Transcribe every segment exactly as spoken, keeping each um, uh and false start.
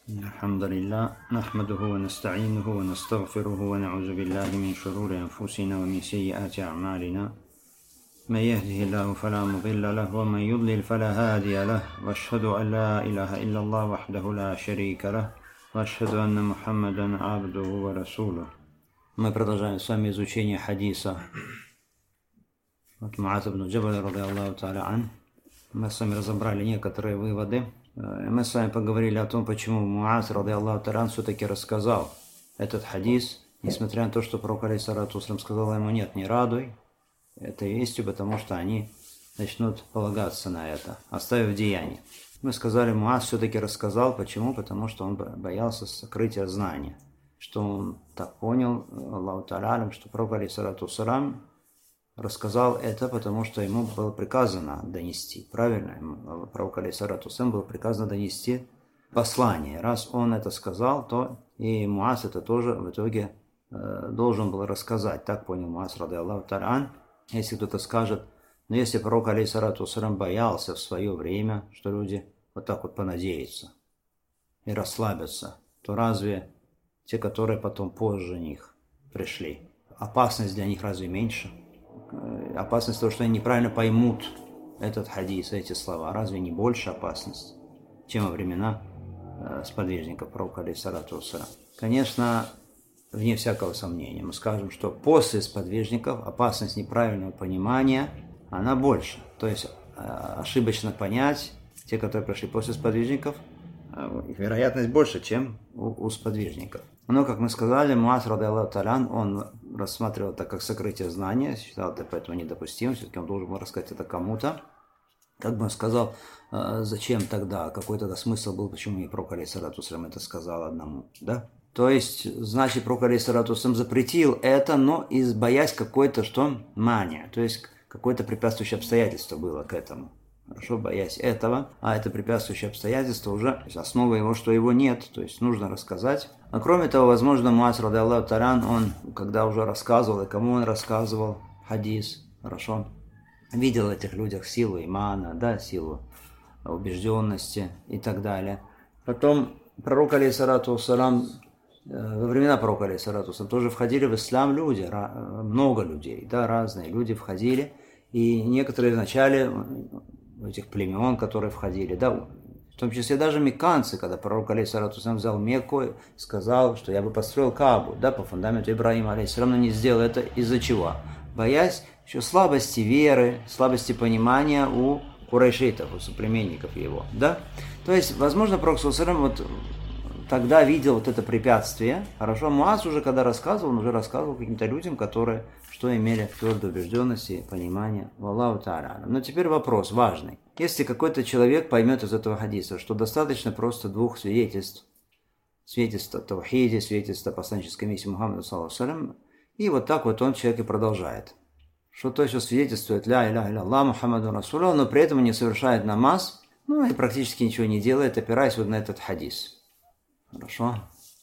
الحمد لله نحمده ونستعينه ونستغفره ونعوذ بالله من شرور أنفسنا ومن سيئات أعمالنا من يهده الله فلا مضل له ومن يضلل فلا هادي له وأشهد أن لا إله إلا الله وحده لا شريك له وأشهد أن محمدا عبده ورسوله. Мы продолжаем с вами изучение хадиса от Муаза ибн Джабаля ради Аллаху та'аля ан. Мы с вами разобрали некоторые выводы. Мы с вами поговорили о том, почему Муаз ради Аллаху та'аля ан все-таки рассказал этот хадис, несмотря на то, что пророк алейхиссалату вассалям сказал ему: нет, не радуй этой вестью, потому что они начнут полагаться на это, оставив деяние. Мы сказали, Муаз все-таки рассказал. Почему? Потому что он боялся сокрытия знания. Что он так понял, Аллаху та'аля, что пророк алейхиссалату вассалям рассказал это, потому что ему было приказано донести. Правильно? Пророку алейхиссалату вассалям было приказано донести послание. Раз он это сказал, то и Муаз это тоже в итоге э, должен был рассказать. Так понял Муаз ради Аллаху та'аля ан. Если кто-то скажет, но если пророк алейхиссалату вассалям боялся в свое время, что люди вот так вот понадеются и расслабятся, то разве те, которые потом позже них пришли, опасность для них разве меньше? Опасность того, что они неправильно поймут этот хадис, эти слова, разве не больше опасность, чем во времена э, сподвижников пророка алейхиссалату вассалям? Конечно, вне всякого сомнения, мы скажем, что после сподвижников опасность неправильного понимания, она больше. То есть э, ошибочно понять, те, которые пришли после сподвижников, э, их вероятность больше, чем у, у сподвижников. Но, как мы сказали, Муаз ради Аллаху та'аля ан, он рассматривал это как сокрытие знания, считал это поэтому недопустимым, все-таки он должен был рассказать это кому-то. Как бы он сказал, зачем тогда, какой тогда смысл был, почему и пророк алейхиссалату вассалям это сказал одному, да? То есть, значит, пророк алейхиссалату вассалям запретил это, но из боясь какой-то, что, мания, то есть какое-то препятствующее обстоятельство было к этому. Хорошо, боясь этого, а это препятствующее обстоятельство уже, основа его, что его нет, то есть нужно рассказать. А кроме того, возможно, Муаз ради Аллаху та'аля ан, он, когда уже рассказывал, и кому он рассказывал хадис, хорошо, видел в этих людях силу имана, да, силу убежденности и так далее. Потом пророк алейхиссалату вассалям, во времена пророка алейхиссалату вассалям тоже входили в ислам люди, много людей, да, разные люди входили, и некоторые вначале этих племен, которые входили, да, в том числе даже мекканцы, когда пророк алейхиссалату вассалям взял Мекку, сказал, что я бы построил Каабу, да, по фундаменту Ибрахима алейхиссалям, но не сделал это из-за чего? Боясь еще слабости веры, слабости понимания у курайшитов, у соплеменников его, да. То есть, возможно, пророк саллаллаху алейхи ва саллям вот тогда видел вот это препятствие, хорошо, Муаз уже когда рассказывал, он уже рассказывал каким-то людям, которые что имели твердую убежденность и понимание. Валлаху та'аля. Но теперь вопрос важный. Если какой-то человек поймет из этого хадиса, что достаточно просто двух свидетельств, свидетельства о таухиде, свидетельства о посланнической миссии Мухаммада саллаллаху алейхи ва саллям, и вот так вот он, человек, и продолжает. Что то еще свидетельствует ля иляха илля Мухаммаду расулюх, но при этом не совершает намаз, ну и практически ничего не делает, опираясь вот на этот хадис. Хорошо?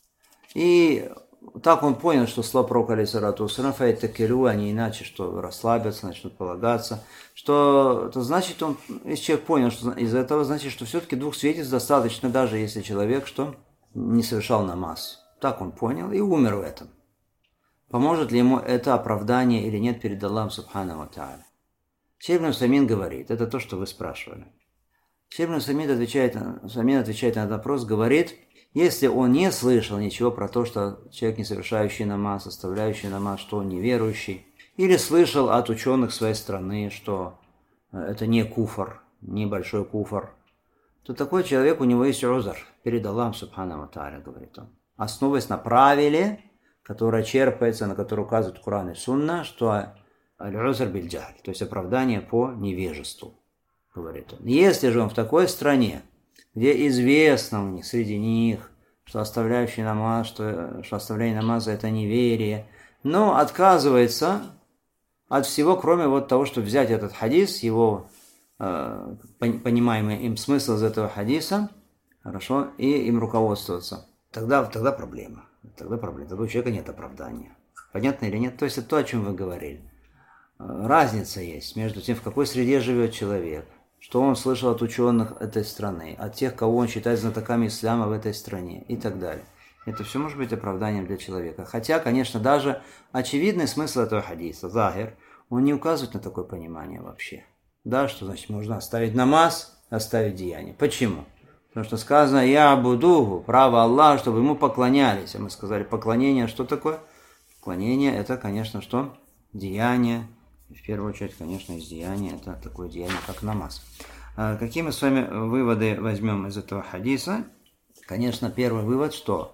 И так он понял, что слова пророка алейхиссалату вассалям файтакилу, они иначе, что расслабятся, начнут полагаться, что это значит, он, если человек понял, что из этого значит, что все-таки двух свидетельств достаточно, даже если человек, что не совершал намаз. Так он понял и умер в этом. Поможет ли ему это оправдание или нет перед Аллахом субхану ва тааля? Шейх ибн Усаймин говорит, это то, что вы спрашивали. Шейх ибн Усаймин отвечает, Усаймин отвечает на этот вопрос, говорит, если он не слышал ничего про то, что человек, не совершающий намаз, оставляющий намаз, что он неверующий, или слышал от ученых своей страны, что это не куфр, не большой куфр, то такой человек, у него есть узр перед Аллахом субхану ва тааля, говорит он. Основываясь на правиле, которое черпается, на которое указывает Коран и Сунна, что аль-узр биль-джахль, то есть оправдание по невежеству, говорит он. Если же он в такой стране, где известно у них, среди них, что оставляющий намаз, что, что оставление намаза – это неверие, но отказывается от всего, кроме вот того, чтобы взять этот хадис, его э, понимаемый им смысл из этого хадиса, хорошо, и им руководствоваться, тогда, тогда проблема. Тогда проблема. Тогда у человека нет оправдания. Понятно или нет? То есть это то, о чем вы говорили. Разница есть между тем, в какой среде живет человек, что он слышал от ученых этой страны, от тех, кого он считает знатоками ислама в этой стране и так далее. Это все может быть оправданием для человека. Хотя, конечно, даже очевидный смысл этого хадиса, захир, он не указывает на такое понимание вообще. Да, что значит можно оставить намаз, оставить деяние. Почему? Потому что сказано «Я буду», право Аллаха, чтобы ему поклонялись. А мы сказали, поклонение что такое? Поклонение это, конечно, что? Деяние. И в первую очередь, конечно, из деяния это такое деяние, как намаз. А какие мы с вами выводы возьмем из этого хадиса? Конечно, первый вывод, что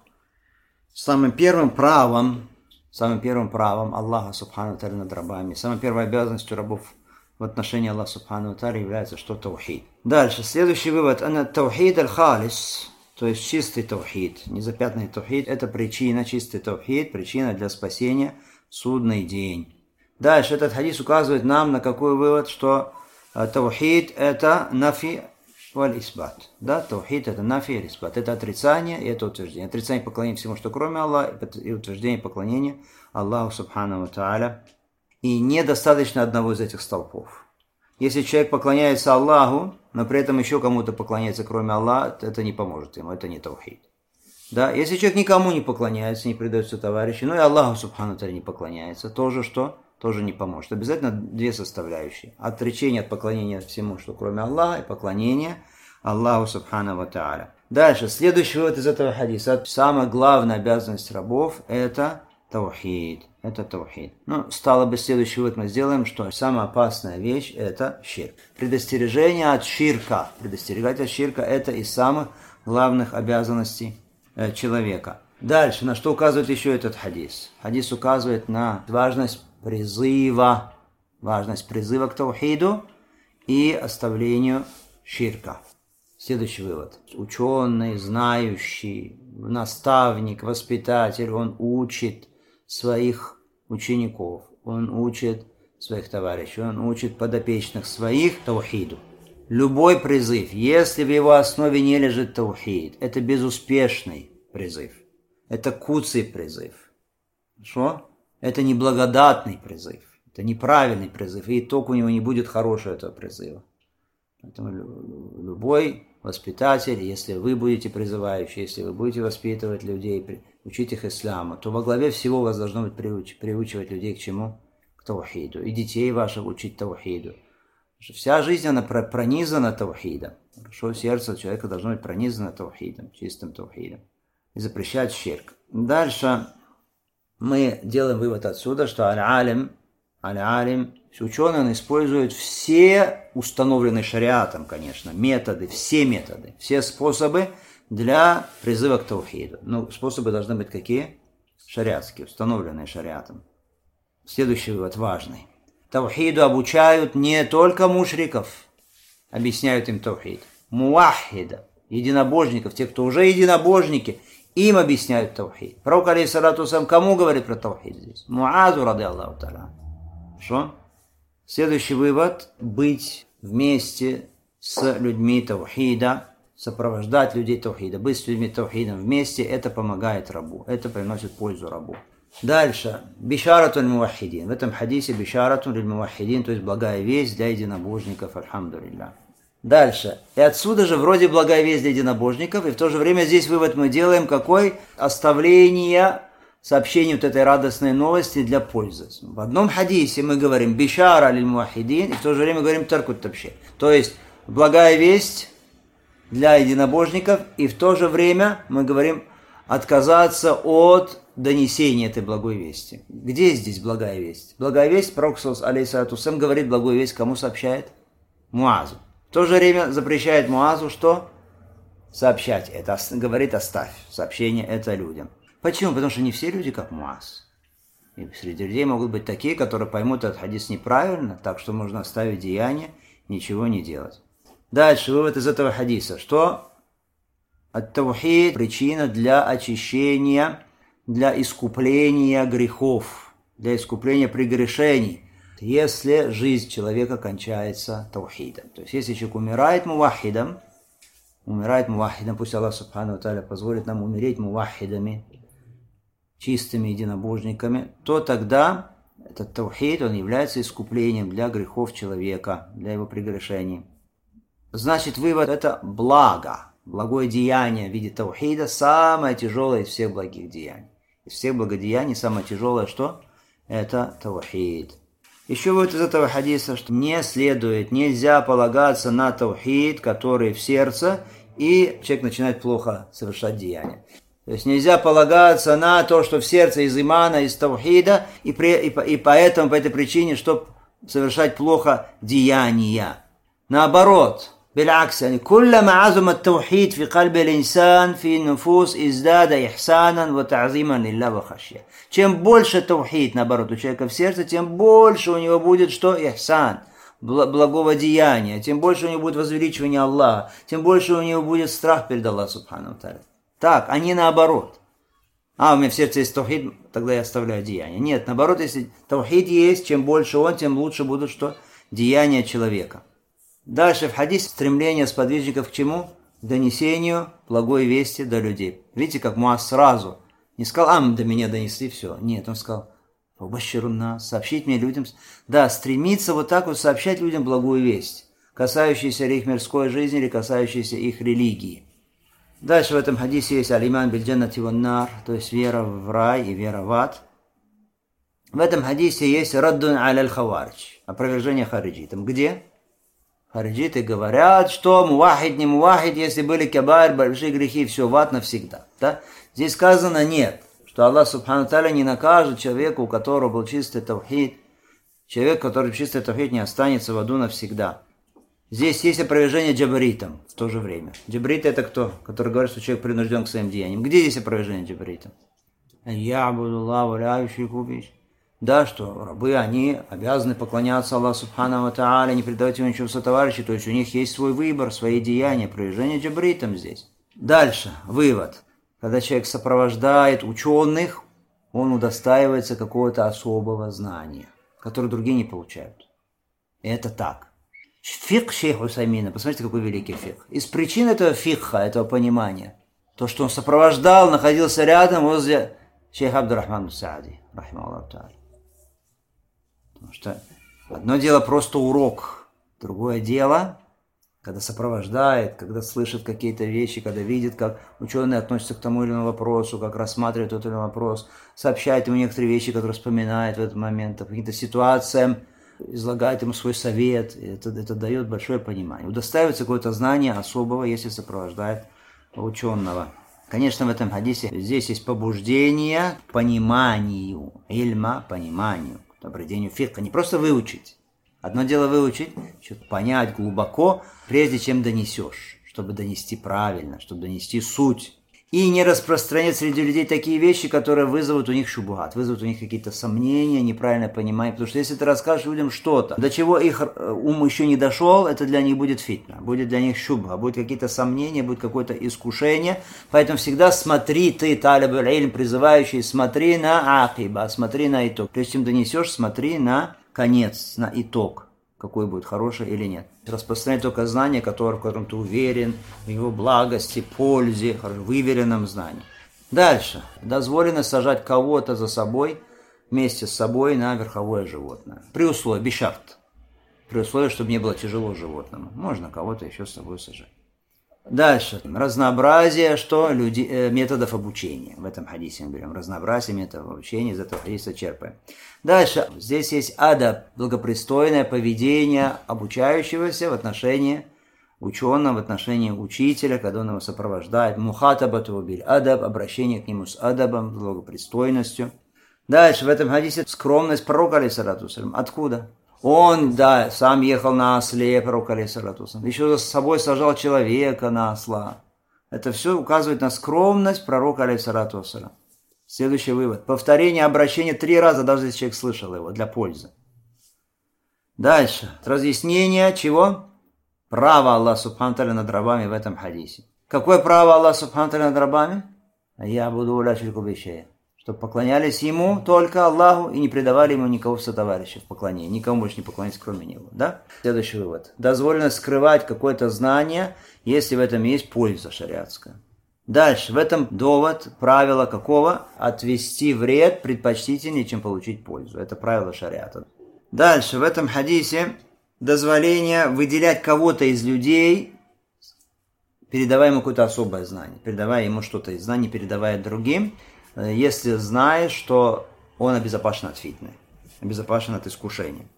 самым первым правом, самым первым правом Аллаха Субхану ва Тааля над рабами, самой первой обязанностью рабов в отношении Аллаха Субхану ва Тааля является что таухид. Дальше, следующий вывод, это таухид аль-халис, то есть чистый таухид, незапятнанный таухид, это причина, чистый таухид, причина для спасения в судный день. Дальше этот хадис указывает нам на какой вывод, что таухид это нафи валь-исбат. Да, таухид это нафи валь-исбат. Это отрицание и это утверждение. Отрицание поклонения всему, что кроме Аллаха, и утверждение поклонения Аллаху Субхану ва Тааля. И недостаточно одного из этих столпов. Если человек поклоняется Аллаху, но при этом еще кому-то поклоняется кроме Аллаха, это не поможет ему, это не таухид. Да, если человек никому не поклоняется, не предается товарищу, ну и Аллаху Субхану ва Тааля не поклоняется, тоже что? Тоже не поможет. Обязательно две составляющие. Отречение от поклонения всему, что кроме Аллаха, и поклонение Аллаху Субхану ва Тааля. Дальше, следующий вывод из этого хадиса. Самая главная обязанность рабов – это таухид. Это таухид. Ну, стало бы следующий вывод мы сделаем, что самая опасная вещь – это ширк. Предостережение от ширка. Предостерегать от ширка – это из самых главных обязанностей э, человека. Дальше, на что указывает еще этот хадис? Хадис указывает на важность призыва, важность призыва к таухиду и оставлению ширка. Следующий вывод. Ученый, знающий, наставник, воспитатель, он учит своих учеников, он учит своих товарищей, он учит подопечных своих таухиду. Любой призыв, если в его основе не лежит таухид, это безуспешный призыв. Это куцый призыв. Хорошо? Это неблагодатный призыв. Это неправильный призыв. И итог у него не будет хорошего этого призыва. Поэтому любой воспитатель, если вы будете призывающий, если вы будете воспитывать людей, учить их исламу, то во главе всего вас должно быть приуч, приучивать людей к чему? К таухиду. И детей ваших учить таухиду. Вся жизнь, она пронизана таухидом. Хорошо, сердце человека должно быть пронизано таухидом, чистым таухидом. И запрещать ширк. Дальше мы делаем вывод отсюда, что аль-алим, аль-алим, ученый, он использует все установленные шариатом, конечно, методы, все методы, все способы для призыва к таухиду. Ну, способы должны быть какие? Шариатские, установленные шариатом. Следующий вывод важный. Таухиду обучают не только мушриков, объясняют им таухид, муахида, единобожников, те, кто уже единобожники, им объясняют таухид. Пророк алейхиссалату сам кому говорит про таухид здесь? Муазу ради Аллаху та'аля. Хорошо? Следующий вывод. Быть вместе с людьми таухида, сопровождать людей таухида, быть с людьми таухидом вместе, это помогает рабу, это приносит пользу рабу. Дальше. Бишарату аль-мувахидин. В этом хадисе бишарату аль-мувахидин, то есть благая весть для единобожников, альхамдулилля. Дальше. И отсюда же вроде благая весть для единобожников, и в то же время здесь вывод мы делаем какой? Оставление сообщения вот этой радостной новости для пользы. В одном хадисе мы говорим бишара аль-мувахидин, и в то же время говорим таркут табшир. То есть благая весть для единобожников, и в то же время мы говорим отказаться от донесения этой благой вести. Где здесь благая весть? Благая весть, пророк алейхиссалату сам говорит, благую весть кому сообщает? Муазу. В то же время запрещает Муазу что? Сообщать это. Говорит, оставь сообщение это людям. Почему? Потому что не все люди как Муаз. И среди людей могут быть такие, которые поймут этот хадис неправильно, так что можно оставить деяние, ничего не делать. Дальше вывод из этого хадиса. Что? Ат-таухид – причина для очищения, для искупления грехов, для искупления прегрешений. Если жизнь человека кончается таухидом. То есть, если человек умирает мувахидом, умирает мувахидом, пусть Аллах Субхану ва Тааля позволит нам умереть мувахидами, чистыми единобожниками, то тогда этот таухид, он является искуплением для грехов человека, для его прегрешений. Значит, вывод – это благо. Благое деяние в виде таухида самое тяжелое из всех благих деяний. Из всех благодеяний самое тяжелое что? Это таухид. Еще вот из этого хадиса, что не следует, нельзя полагаться на таухид, который в сердце, и человек начинает плохо совершать деяния. То есть нельзя полагаться на то, что в сердце из имана, из таухида, и, при, и, и поэтому, по этой причине, чтобы совершать плохо деяния. Наоборот, بالعكس يعني كلما عظم التوحيد في قلب الإنسان في النفوس ازداد إحسانا وتعظيما لله وخشية. Чем больше таухид, наоборот, у человека в сердце, тем больше у него будет что? Ихсан, благого деяния, тем больше у него будет возвеличивание Аллаха, тем больше у него будет страх перед Аллахом субхану ва тааля. Так, а не наоборот. А, у меня в сердце есть таухид, тогда я оставляю деяния. Нет, наоборот, если таухид есть, чем больше он, тем лучше будут что? Деяния человека. Дальше в хадисе стремление сподвижников к чему? К донесению благой вести до людей. Видите, как Муаз сразу не сказал, а, до меня донесли, все. Нет, он сказал, убаширунна, сообщить мне людям. Да, стремиться вот так вот сообщать людям благую весть, касающуюся их мирской жизни или касающуюся их религии. Дальше в этом хадисе есть алиман биль-джаннати ван-нар, то есть вера в рай и вера в ад. В этом хадисе есть раддун аль хаваридж, опровержение хариджитам. Где? Хариджиты говорят, что мувахид, не мувахид, если были кабайр, большие грехи, все в ад навсегда. Да? Здесь сказано нет, что Аллах субхану тааля не накажет человеку, у которого был чистый тавхид. Человек, который чистый тавхид, не останется в аду навсегда. Здесь есть опровержение джабритам в то же время. Джабриты это кто? Который говорит, что человек принужден к своим деяниям. Где здесь опровержение джабритам? Да, что рабы, они обязаны поклоняться Аллаху субхану ва тааля, не предавать ему ничего сотоварища, то есть у них есть свой выбор, свои деяния, опровержение джабритам здесь. Дальше, вывод. Когда человек сопровождает ученых, он удостаивается какого-то особого знания, которое другие не получают. И это так. Фикх шейх Усаймина, посмотрите, какой великий фикх. Из причин этого фикха, этого понимания, то, что он сопровождал, находился рядом возле шейха Абдурахмана Саади, рахимахуллаху тааля. Потому что одно дело просто урок, другое дело, когда сопровождает, когда слышит какие-то вещи, когда видит, как ученые относятся к тому или иному вопросу, как рассматривают тот или иной вопрос, сообщает ему некоторые вещи, которые вспоминает в этот момент, по каким-то ситуациям, излагает ему свой совет, это, это дает большое понимание. Удостаивается какое-то знание особого, если сопровождает ученого. Конечно, в этом хадисе здесь есть побуждение к пониманию, ильма, пониманию, к обретению фикха, не просто выучить. Одно дело выучить, что-то понять глубоко, прежде чем донесешь, чтобы донести правильно, чтобы донести суть. И не распространять среди людей такие вещи, которые вызовут у них шубхат, вызовут у них какие-то сомнения, неправильное понимание. Потому что если ты расскажешь людям что-то, до чего их ум еще не дошел, это для них будет фитна, будет для них шубха, будут какие-то сомнения, будет какое-то искушение. Поэтому всегда смотри, ты, талиб аль-илм, призывающий, смотри на акиба, смотри на итог. Прежде чем донесешь, смотри на конец, на итог, какой будет, хороший или нет. Распространять только знание, которое, в котором ты уверен, в его благости, пользе, выверенном знании. Дальше. Дозволено сажать кого-то за собой, вместе с собой на верховое животное. При условии, бишарт. При условии, чтобы не было тяжело животному. Можно кого-то еще с собой сажать. Дальше. Разнообразие, что люди, э, методов обучения. В этом хадисе мы берем разнообразие методов обучения, из этого хадиса черпаем. Дальше. Здесь есть адаб, благопристойное поведение обучающегося в отношении ученого, в отношении учителя, когда он его сопровождает. Мухатабату биль адаб, обращение к нему с адабом, с благопристойностью. Дальше. В этом хадисе скромность пророка, алейхиссалату вассалям. Откуда? Он, да, сам ехал на осле, пророк алейхиссалату вассалям. Еще с собой сажал человека на осла. Это все указывает на скромность пророка алейхиссалату вассалям. Следующий вывод. Повторение обращения три раза, даже если человек слышал его, для пользы. Дальше. Разъяснение чего? Право Аллаха субхану тааля над рабами в этом хадисе. Какое право Аллаха субхану тааля над рабами? Я буду ля шрику би шей. Чтобы поклонялись ему только Аллаху и не предавали ему никого в сотоварища в поклонении. Никому больше не поклоняться, кроме него. Да? Следующий вывод. Дозволено скрывать какое-то знание, если в этом есть польза шариатская. Дальше. В этом довод, правило какого? Отвести вред предпочтительнее, чем получить пользу. Это правило шариата. Дальше. В этом хадисе дозволения выделять кого-то из людей, передавая ему какое-то особое знание, передавая ему что-то из знаний, передавая другим, если знаешь, что он обезопасен от фитны, обезопасен от искушения.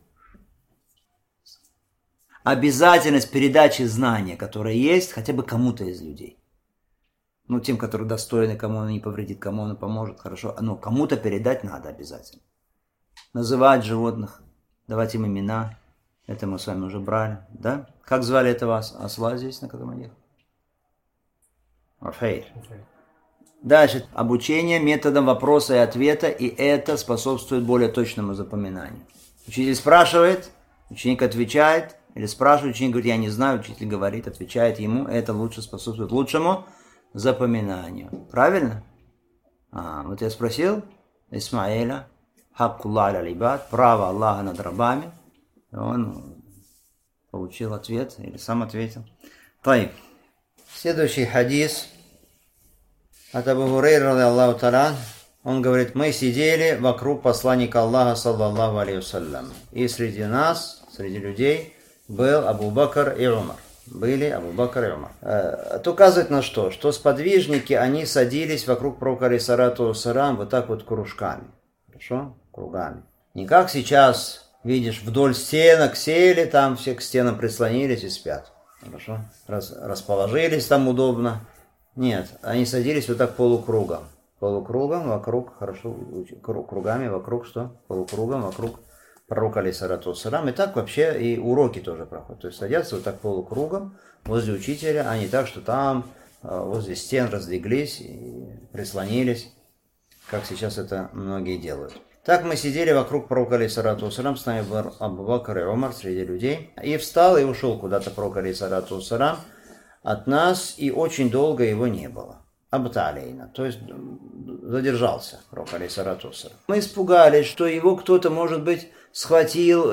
Обязательность передачи знания, которое есть, хотя бы кому-то из людей. Ну, тем, которые достойны, кому он не повредит, кому он поможет, хорошо. Но кому-то передать надо обязательно. Называть животных, давать им имена. Это мы с вами уже брали, да? Как звали этого осла здесь, на котором он ехал? Офейр. Дальше. Обучение методом вопроса и ответа, и это способствует более точному запоминанию. Учитель спрашивает, ученик отвечает, или спрашивает, ученик говорит, я не знаю, учитель говорит, отвечает ему, это лучше способствует лучшему запоминанию. Правильно? А, вот я спросил Исмаиля, хаккуллах аль-ибад, право Аллаха над рабами. Он получил ответ, или сам ответил. Таиб. Следующий хадис от Абу Хурейра, радийаллаху та'аля, он говорит, мы сидели вокруг посланника Аллаха, саллаллаху алейхи вассалям, и среди нас, среди людей, был Абу Бакр и Умар. Были Абу Бакр и Умар. Это указывает на что? Что сподвижники, они садились вокруг пророка, алейхиссалату вассалям, вот так вот кружками. Хорошо? Кругами. Не как сейчас, видишь, вдоль стенок сели, там все к стенам прислонились и спят. Хорошо? Раз, расположились там удобно. Нет, они садились вот так полукругом. Полукругом вокруг, хорошо, кругами вокруг что? Полукругом вокруг пророка, алейхиссалату вассалям. И так вообще и уроки тоже проходят. То есть садятся вот так полукругом возле учителя, а не так, что там возле стен разлеглись и прислонились, как сейчас это многие делают. Так мы сидели вокруг пророка, алейхиссалату вассалям, с нами был Абу Бакр и Умар среди людей. И встал и ушел куда-то пророк, алейхиссалату вассалям, от нас, и очень долго его не было. Абталейна, то есть задержался пророк, алейхиссалату вассалям. Мы испугались, что его кто-то, может быть, схватил,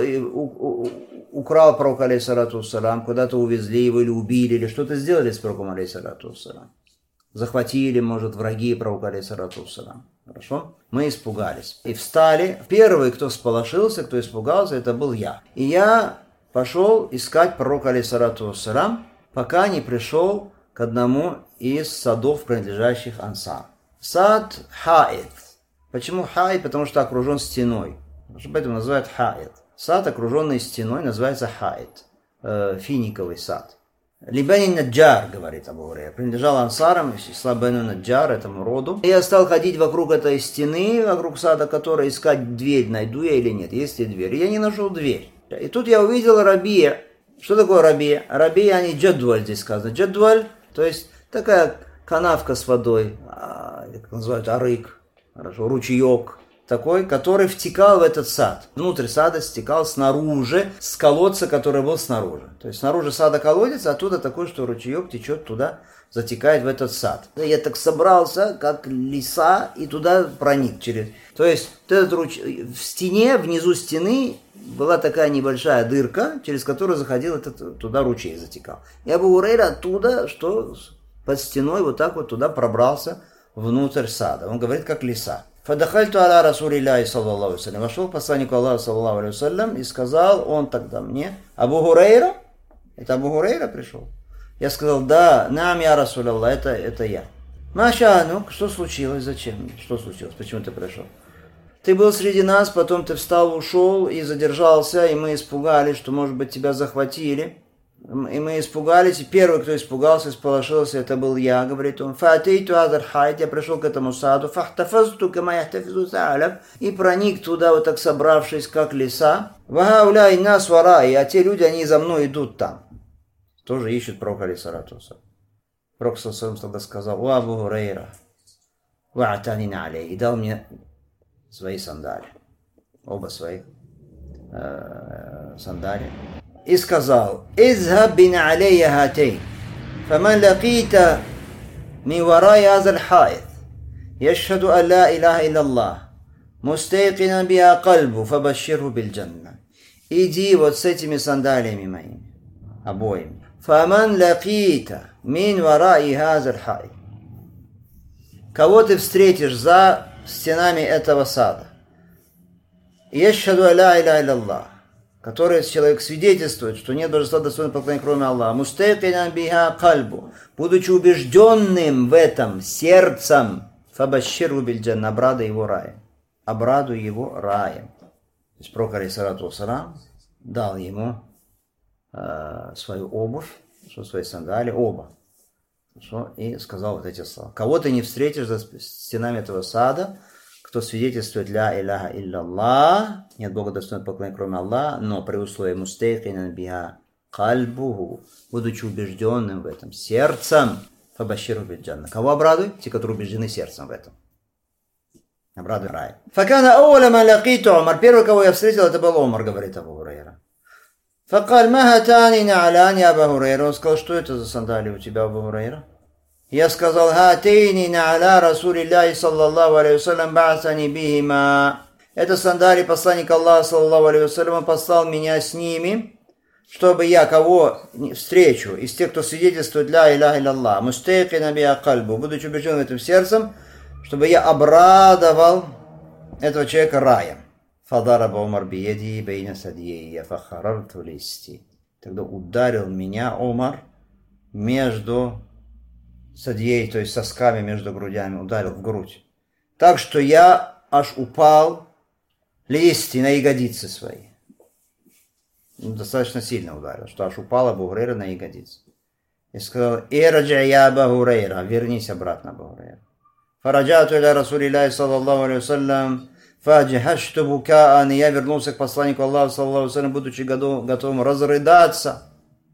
украл пророка, алейхиссалату вассалям, куда-то увезли его или убили, или что-то сделали с пророком, алейхиссалату вассалям. Захватили, может, враги пророка, алейхиссалату вассалям. Хорошо? Мы испугались. И встали. Первый, кто всполошился, кто испугался, это был я. И я пошел искать пророка, алейхиссалату вассалям, пока не пришел к одному из садов, принадлежащих Ансар. Сад Хаид. Почему Хаид? Потому что окружен стеной. Поэтому называют Хаид. Сад, окруженный стеной, называется Хаид. Э, финиковый сад. Либани Наджар, говорит Абу Хурейра, принадлежал Ансарам, из числа Бену Наджар, этому роду. И я стал ходить вокруг этой стены, вокруг сада, которой искать дверь, найду я или нет, есть ли дверь. И я не нашел дверь. И тут я увидел Рабия. Что такое Рабия? Рабия, они джадваль здесь сказано. Джадваль, то есть такая канавка с водой, как называют, арык, хорошо, ручеек. Такой, который втекал в этот сад. Внутрь сада стекал снаружи, с колодца, который был снаружи. То есть снаружи сада колодец, а оттуда такой, что ручеек течет туда, затекает в этот сад. Я так собрался, как лиса, и туда проник через... То есть этот руч... в стене, внизу стены была такая небольшая дырка, через которую заходил этот, туда ручей затекал. И Абу Хурейра оттуда, что под стеной вот так вот туда пробрался внутрь сада. Он говорит, как лиса. Фадахальту аля расулилляхи саллаллаху алейхи вассалям. Вошел к посланнику Аллаха саллаллаху алейхи вассалям и сказал он тогда мне, Абу Хурейра? Это Абу Хурейра пришел? Я сказал, да, нам я расуляллах, это, это я. Маша, ну, что случилось, зачем? Что случилось, почему ты пришел? Ты был среди нас, потом ты встал, ушел и задержался, и мы испугались, что, может быть, тебя захватили. И мы испугались, и первый, кто испугался, исполошился, это был я, говорит он. Фатейту азар хайт, я пришел к этому саду, фахтафазту кама яхтафизу са'алаб, и проник туда, вот так собравшись, как лиса. Вагауляй нас вараи, а те люди, они за мной идут там. Тоже ищут пророка, алейхиссалату вассалям. Пророк тогда сказал, «О, Абу Хурейра, ва'атани налей», и дал мне свои сандали, оба своих э, сандали. И сказал, «Изхаб бин алейя хатейн, фаман лакита ми варай азаль хайт, яшхаду ан ла илаха илляллах, мустайкина биа кальбу, фабаширху биль джанна». Иди вот с этими сандалиями моими, обоими. «Фаман лакита мин варай азаль хайт». Кого ты встретишь за стенами этого сада? «Яшхаду ан ла илаха илляллах», который человек свидетельствует, что нет божества достойного поклонения, кроме Аллаха, мустайкинан биха кальбу, будучи убежденным в этом сердцем, фабашширу биль джанна, обрадуй его раем. Обрадуй его раем. То есть пророк, алейхиссалату вассалам, дал ему э, свою обувь, свои сандали, оба. И сказал вот эти слова. Кого ты не встретишь за стенами этого сада, кто свидетельствует ля иляха илляллах, нет Бога достойного поклонения, кроме Аллаха, но при условии мустайкинан биха кальбуху, будучи убежденным в этом сердцем, фабаширу биль джанна. Кого обрадуй? Те, которые убеждены сердцем в этом. Обрадуй рай. Факана ауля ма лакиту Умар. Первый, кого я встретил, это был Умар, говорит Абу Хурайра. Факаль ма хатани на'аляни Абу Хурайра. Он сказал, что это за сандали у тебя, Абу Хурайра? Я сказал, хатейни на'аля Расулиллахи саллаллаху алейхи вассалям ба'асани бихима. Это сандали посланник Аллаха саллаллаху алейхи вассалям послал меня с ними, чтобы я кого встречу из тех, кто свидетельствует ля иляха илляллах, мустайкинан биха кальбу, будучи убежденным этим сердцем, чтобы я обрадовал этого человека раем. Фадараба Умар биеди бейна садьей фахарарту листи. Тогда ударил меня Умар между садьей, то есть сосками между грудями, ударил в грудь. Так что я аж упал листи на ягодицы свои. Достаточно сильно ударил, что аж упал Абу Хурайра на ягодицы. И сказал, ирджи я Абу Хурайра, вернись обратно, Абу Хурайра. Фараджату иля Расулиллахи саллаллаху алейхи вассалям, фаджахашту букаан, и я вернулся к посланнику Аллаха саллаллаху алейхи вассалям, будучи готовым разрыдаться.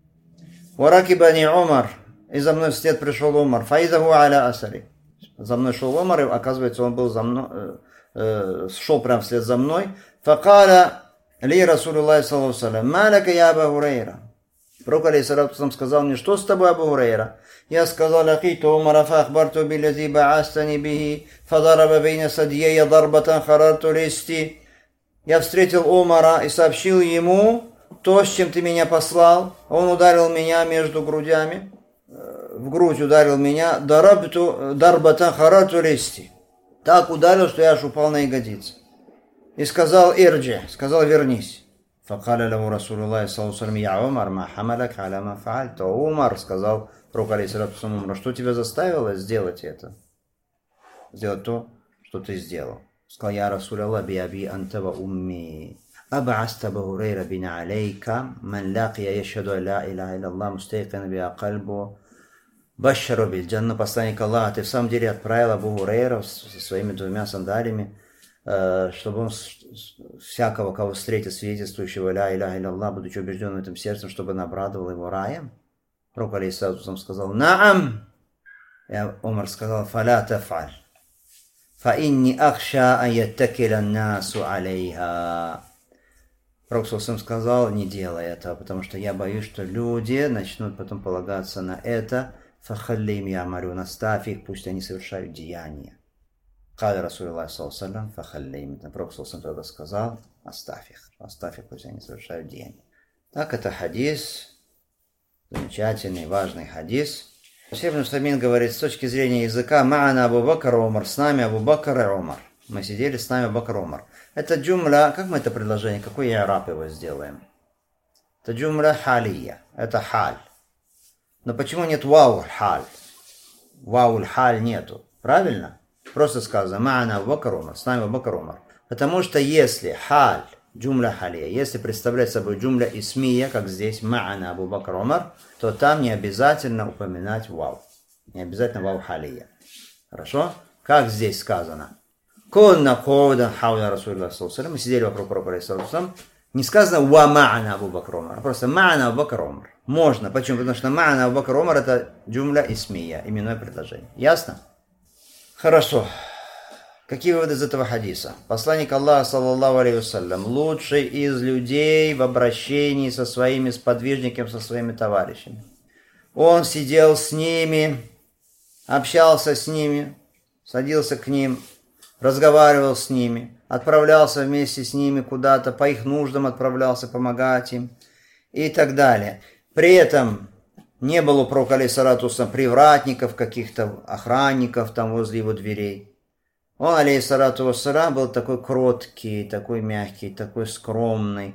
Варакибани Умар, и за мной вслед пришел Умар, фаидаху аля асари. За мной шел Умар, и оказывается, он был за мной, э, э, шел прямо вслед за мной. Факаля ли Расулиллахи саллаллаху алейхи вассалям, маляка я Абу Хурайра. Пророк алейхиссалату сказал мне, что с тобой, Абу Хурайра? Я сказал, лакиту Умара фахбарту биллязи ба'астани бихи, фадараба бейна садьея дарбатан харарту листи. Я встретил Умара и сообщил ему то, с чем ты меня послал. Он ударил меня между грудями, в грудь ударил меня, дарабту дарбатан харарту листи. Так ударил, что я аж упал на ягодицы. И сказал, ирджи, сказал, вернись. فقال له رسول الله صلى الله عليه وسلم يا عمر ما حملك على ما فعلت. Умар сказал пророку алейхиссалату вассалам, что тебя заставило сделать это? Сделать то, что ты сделал. Сказал, я Расул Аллах би аби анта ва умми. أبعثت أبا هريرة بن عليك من لقي يشهد أن لا إله إلا الله مستيقنا بها قلبه بشر بالجنة. Посланник Аллаха, ты в самом деле отправил Абу Хурейра со своими двумя сандалями, чтобы он всякого, кого встретит, свидетельствующего ля иляха илляллах, будучи убежденным этим сердцем, чтобы он обрадовал его раем. Пророк алейхиссалату сказал, наам. И Умар сказал, фаля тафаль. Фа инни ахша ан яттакиля насу алейха. Пророк сказал, не делай этого, потому что я боюсь, что люди начнут потом полагаться на это. Фахаллим я амарю, наставь их, пусть они совершают деяния. Каля Расулиллах саллаллаху алейхи ва саллям, фахаллим. Пророк тогда сказал, оставь их, оставь их, пусть они совершают деяния. Так, это хадис, замечательный, важный хадис. Шейх ибн Усаймин говорит, с точки зрения языка, ма'ана Абу Бакр Умар, с нами Абу Бакр и Умар. Мы сидели, с нами Абу Бакр Умар. Это джумля, как мы это предложение, какой и'раб его сделаем? Это джумля халия, это халь. Но почему нет вау халь? Вау халь нету, правильно? Просто сказано, ма'ана Абу Бакр Умар, с нами Абу Бакр Умар. Потому что если халь, джумля халия, если представлять собой джумля исмия, как здесь, ма'ана Абу Бакр Умар, то там не обязательно упоминать вау. Не обязательно вау халия. Хорошо? Как здесь сказано? Кунна коуда хауля Расулиллах саллаллаху алейхи ва саллям. Мы сидели вокруг пророка алейхи вассалям. Не сказано ва ма'ана Абу Бакр Умар, а просто ма'ана Абу Бакр Умар. Можно. Почему? Потому что ма'ана Абу Бакр Умар это джумля исмия, именное предложение. Ясно? Хорошо. Какие выводы из этого хадиса? Посланник Аллаха, саллаллаху алейхи вассалям, лучший из людей в обращении со своими сподвижниками, со своими товарищами. Он сидел с ними, общался с ними, садился к ним, разговаривал с ними, отправлялся вместе с ними куда-то, по их нуждам отправлялся помогать им и так далее. При этом не было у пророка алейхиссалату вассалям привратников, каких-то охранников там возле его дверей. Он, алейхиссалату вассалям, был такой кроткий, такой мягкий, такой скромный,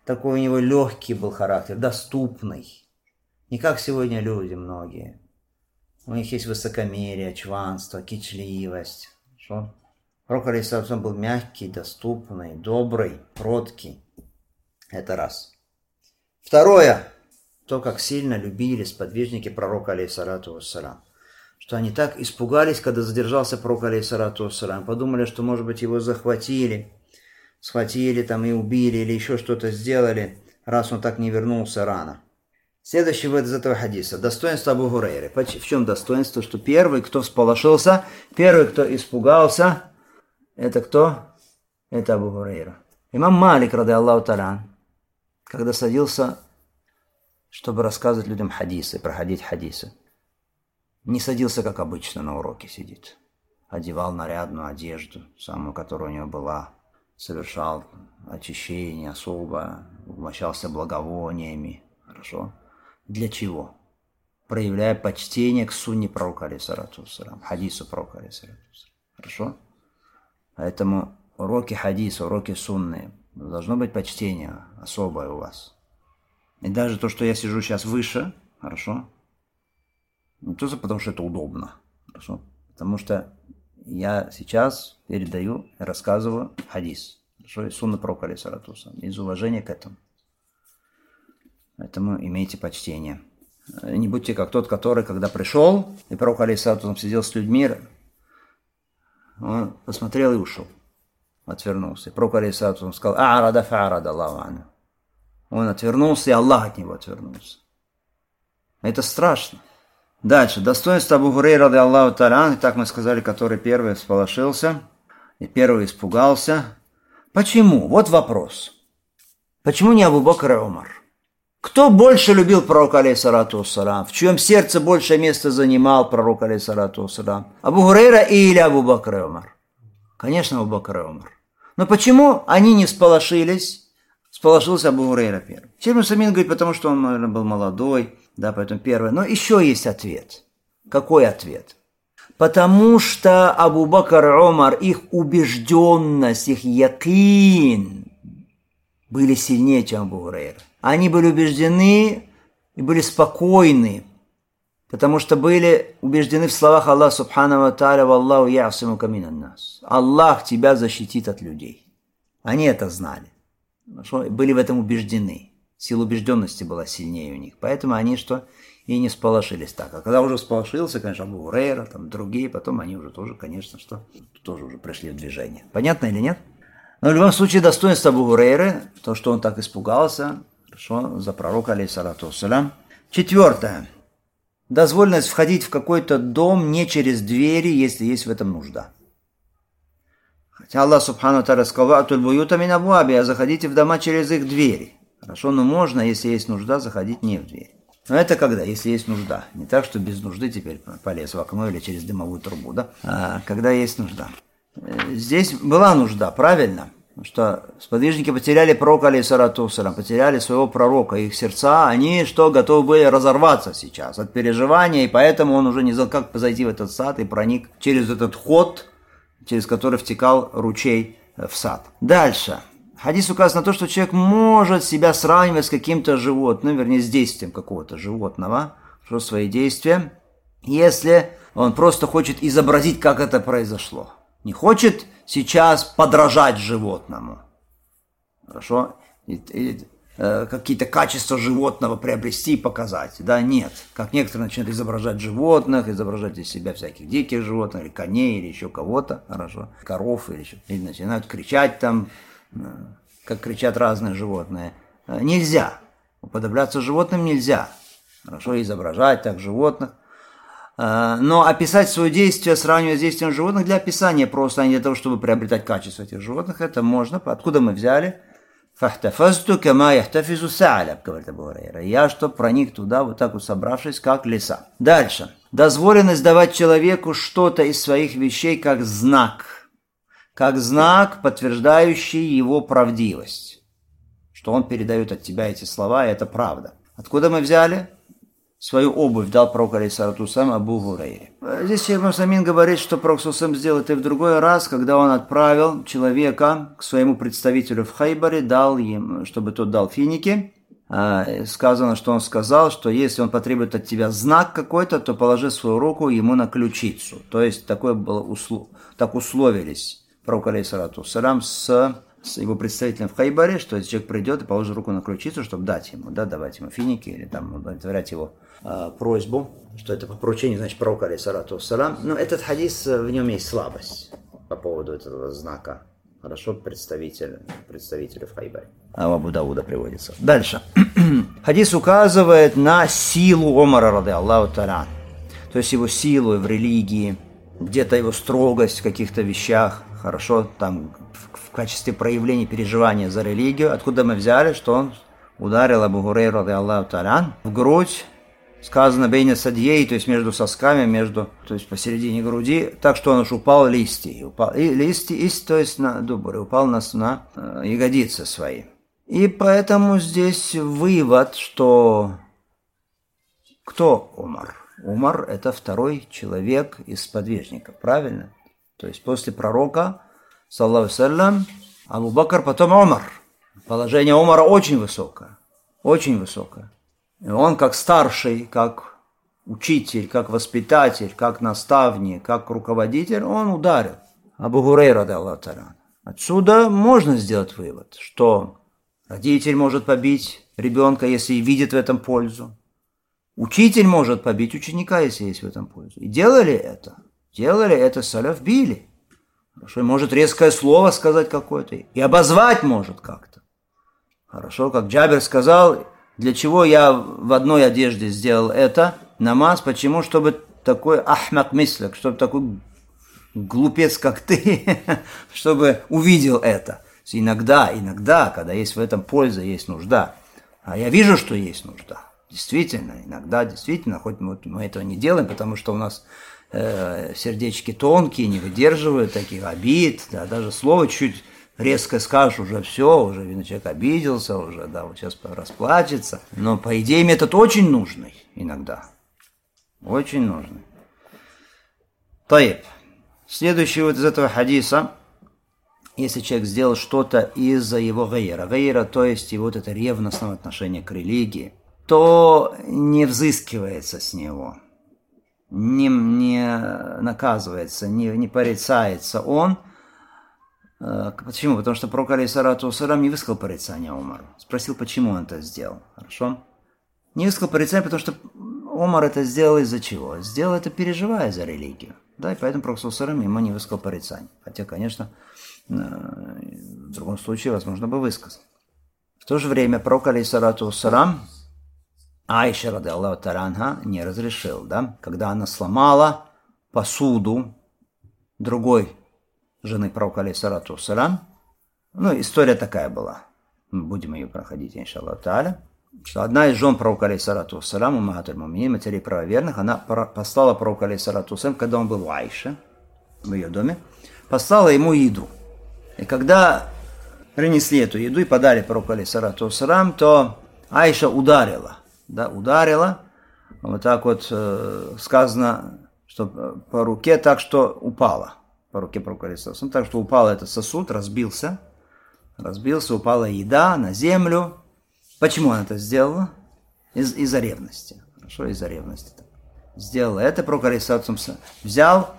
такой у него легкий был характер, доступный. Не как сегодня люди многие. У них есть высокомерие, чванство, кичливость. Что? Пророк алейхиссалам был мягкий, доступный, добрый, кроткий. Это раз. Второе. То, как сильно любили сподвижники пророка алейхиссалату вассалам. Что они так испугались, когда задержался пророк алейхиссалату вассалам. Подумали, что, может быть, его захватили. Схватили там и убили, или еще что-то сделали, раз он так не вернулся рано. Следующий вывод из этого хадиса. Достоинство Абу Гурейры. В чем достоинство? Что первый, кто всполошился, первый, кто испугался, это кто? Это Абу Гурейра. Имам Малик, ради Аллаху та'аля, когда садился, чтобы рассказывать людям хадисы, проходить хадисы, не садился, как обычно, на уроке сидит. Одевал нарядную одежду, самую, которая у него была, совершал очищение особо, умощался благовониями. Хорошо? Для чего? Проявляя почтение к сунне пророка алейхиссалату вассалам, хадису пророка алейхиссалату вассалам. Хорошо? Поэтому уроки хадиса, уроки сунны, должно быть почтение особое у вас. И даже то, что я сижу сейчас выше, хорошо? Не только потому, что это удобно, хорошо? Потому что я сейчас передаю и рассказываю хадис. Хорошо? И сунна пророка алейхиссалату вассалам. Из уважения к этому. Поэтому имейте почтение. Не будьте как тот, который, когда пришел, и пророк алейхиссалату вассалам сидел с людьми, он посмотрел и ушел. Отвернулся. И пророк алейхиссалату вассалам сказал: «А'рада фа'арада Аллаху анху». Он отвернулся, и Аллах от него отвернулся. Это страшно. Дальше. Достоинство Абу Гурейры, ради Аллаху та'аля, так мы сказали, который первый всполошился, и первый испугался. Почему? Вот вопрос. Почему не Абу Бакр и Умар? Кто больше любил пророка алейхиссалату вассалам? В чьем сердце большее место занимал пророк алейхиссалату вассалам? Абу Гурейра или Абу Бакр и Умар? Конечно, Абу Бакр и Умар. Но почему они не всполошились? Всполошился Абу Гурейра первый. Шейх Усаймин говорит, потому что он, наверное, был молодой, да, поэтому первый. Но еще есть ответ. Какой ответ? Потому что Абу Бакр и Умар, их убежденность, их якин были сильнее, чем Абу Гурейра. Они были убеждены и были спокойны, потому что были убеждены в словах Аллаха субхану ва тааля: «Валлаху я'симука минан нас». Аллах тебя защитит от людей. Они это знали. Хорошо? Были в этом убеждены. Сила убежденности была сильнее у них. Поэтому они что? И не сполошились так. А когда уже сполошился, конечно, Абу Гурейра, там другие, потом они уже тоже, конечно, что? Тоже уже пришли в движение. Понятно или нет? Но в любом случае достоинство Абу Гурейры, то, что он так испугался, хорошо, за пророка алейхиссалату вассалям. Четвертое. Дозволенность входить в какой-то дом не через двери, если есть в этом нужда. Хотя Аллах субхану тааля сказал: «Атуль буюта мин абуаби», а заходите в дома через их двери. Хорошо, но можно, если есть нужда, заходить не в дверь. Но это когда? Если есть нужда. Не так, что без нужды теперь полез в окно или через дымовую трубу, да? А когда есть нужда. Здесь была нужда, правильно? Потому что сподвижники потеряли пророка алейхиссалату вассалям, потеряли своего пророка, их сердца, они что, готовы были разорваться сейчас от переживания, и поэтому он уже не знал, как зайти в этот сад и проник через этот ход, через который втекал ручей в сад. Дальше. Хадис указывает на то, что человек может себя сравнивать с каким-то животным, вернее, с действием какого-то животного, что свои действия, если он просто хочет изобразить, как это произошло. Не хочет сейчас подражать животному. Хорошо? И, и, э, какие-то качества животного приобрести и показать. Да, нет. Как некоторые начинают изображать животных, изображать из себя всяких диких животных, или коней, или еще кого-то. Хорошо? Коров, или еще. Или начинают кричать там, э, как кричат разные животные. Э, нельзя. Уподобляться животным нельзя. Хорошо? Изображать так животных. Но описать свое действие, сравнивая с действием животных для описания просто, а не для того, чтобы приобретать качество этих животных, это можно. Откуда мы взяли? «Фахтафазту кама яхтафизу са'аляб», говорит Абу Гурейра. Я, что проник туда, вот так вот собравшись, как лиса. Дальше. Дозволенность давать человеку что-то из своих вещей как знак. Как знак, подтверждающий его правдивость. Что он передает от тебя эти слова, и это правда. Откуда мы взяли? свою обувь дал пророк алейхиссалату вассалям Абу Гурейре. Здесь Шейх Мусамин говорит, что пророк саллаллаху сделал это и в другой раз, когда он отправил человека к своему представителю в Хайбаре, дал им, чтобы тот дал финики. Сказано, что он сказал, что если он потребует от тебя знак какой-то, то положи свою руку ему на ключицу. То есть такое было услов... так условились пророк алейхиссалату вассалям с с его представителем в Хайбаре, что если человек придет и положит руку на ключицу, чтобы дать ему, да, давать ему финики или там удовлетворять его э, просьбу, что это по поручению, значит, пророка алейхиссалату вассалам. Но этот хадис, в нем есть слабость по поводу этого знака. Хорошо, представитель, представителю в Хайбаре. А в Абу Дауда приводится. Дальше. Хадис указывает на силу Омара, ради Аллаху та'аля. То есть его силу в религии, где-то его строгость в каких-то вещах. Хорошо, там в качестве проявления переживания за религию, откуда мы взяли, что он ударил Абу Гурейру, ради Аллаху та'аля, в грудь, сказано бейна садьей, то есть между сосками, между, то есть посередине груди, так что он уж упал листья, упал, и листья, и, то есть на дубуре, упал на, на э, ягодицы свои. И поэтому здесь вывод, что кто Умар? Умар – это второй человек из сподвижников, правильно? То есть после пророка, саллаллаху алейхи вассалям, Абу Бакр, потом Умар. Положение Умара очень высокое, очень высокое. И он как старший, как учитель, как воспитатель, как наставник, как руководитель, он ударил Абу Гурейру, ради Аллаху та'аля. Отсюда можно сделать вывод, что родитель может побить ребенка, если видит в этом пользу. Учитель может побить ученика, если есть в этом пользу. И делали это. Делали это, саляф били. Хорошо, может резкое слово сказать какое-то. И обозвать может как-то. Хорошо, как Джабир сказал, для чего я в одной одежде сделал это, намаз, почему? Чтобы такой ахмак мисляк, чтобы такой глупец, как ты, чтобы увидел это. Иногда, иногда, когда есть в этом польза, есть нужда. А я вижу, что есть нужда. Действительно, иногда, действительно, хоть мы, мы этого не делаем, потому что у нас э, сердечки тонкие, не выдерживают таких обид, да, даже слово чуть резко скажешь, уже все, уже видно, человек обиделся, уже, да, вот сейчас расплачется. Но, по идее, метод очень нужный иногда. Очень нужный. Таиб. Следующий вот из этого хадиса, если человек сделал что-то из-за его гайра, гайра, то есть его вот это ревностное отношение к религии, то не взыскивается с него, не, не наказывается, не, не порицается он. Почему? Потому что пророк алейхиссалату вассалям не высказал порицания Умару. Спросил, почему он это сделал. Хорошо? Не высказал порицания, потому что Умар это сделал из-за чего? Сделал это, переживая за религию. Да, и поэтому пророк саллаллаху алейхи ва саллям ему не высказал порицания. Хотя, конечно, в другом случае, возможно, бы высказал. В то же время пророк алейхиссалату вассалям Аиша, ради Аллаху та'аля, не разрешил, да, когда она сломала посуду другой жены пророка алейхиссалату вассалям. Ну, история такая была. Мы будем ее проходить, иншаллаху та'аля. Что одна из жен пророка алейхиссалату вассалям, уммахатуль муминин, матерей правоверных, она послала пророку алейхиссалату вассалям, когда он был у Аиши, в ее доме, послала ему еду. И когда принесли эту еду и подали пророку алейхиссалату вассалям, то Аиша ударила. Да, ударила, вот так вот э, сказано, что по руке так, что упала, по руке пророка алейхиссалату вассалям, так, что упал этот сосуд, разбился, разбился, упала еда на землю. Почему она это сделала? Из- из-за ревности, хорошо, из-за ревности. Сделала это, пророк алейхиссалату вассалям взял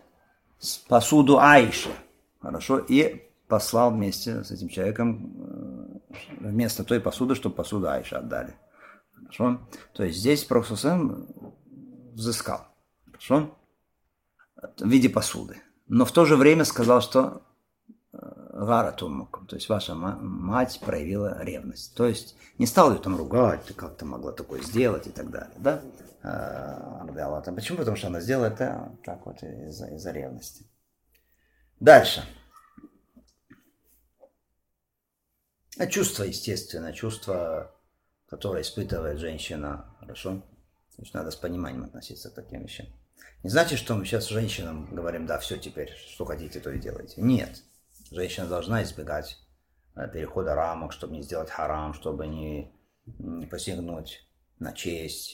посуду Аиши, хорошо, и послал вместе с этим человеком э, вместо той посуды, чтобы посуду Аиши отдали. Хорошо? То есть здесь пророк саллаллаху взыскал. Хорошо? В виде посуды. Но в то же время сказал, что гара туммукум, то есть ваша мать проявила ревность. То есть не стал ее там ругать, ты как-то могла такое сделать и так далее. Да? А, почему? Потому что она сделала это так вот из-за, из-за ревности. Дальше. А чувство, естественно, чувство, которое испытывает женщина, хорошо? То есть надо с пониманием относиться к таким вещам. Не значит, что мы сейчас женщинам говорим, да, все теперь, что хотите, то и делайте. Нет. Женщина должна избегать перехода рамок, чтобы не сделать харам, чтобы не, не посягнуть на честь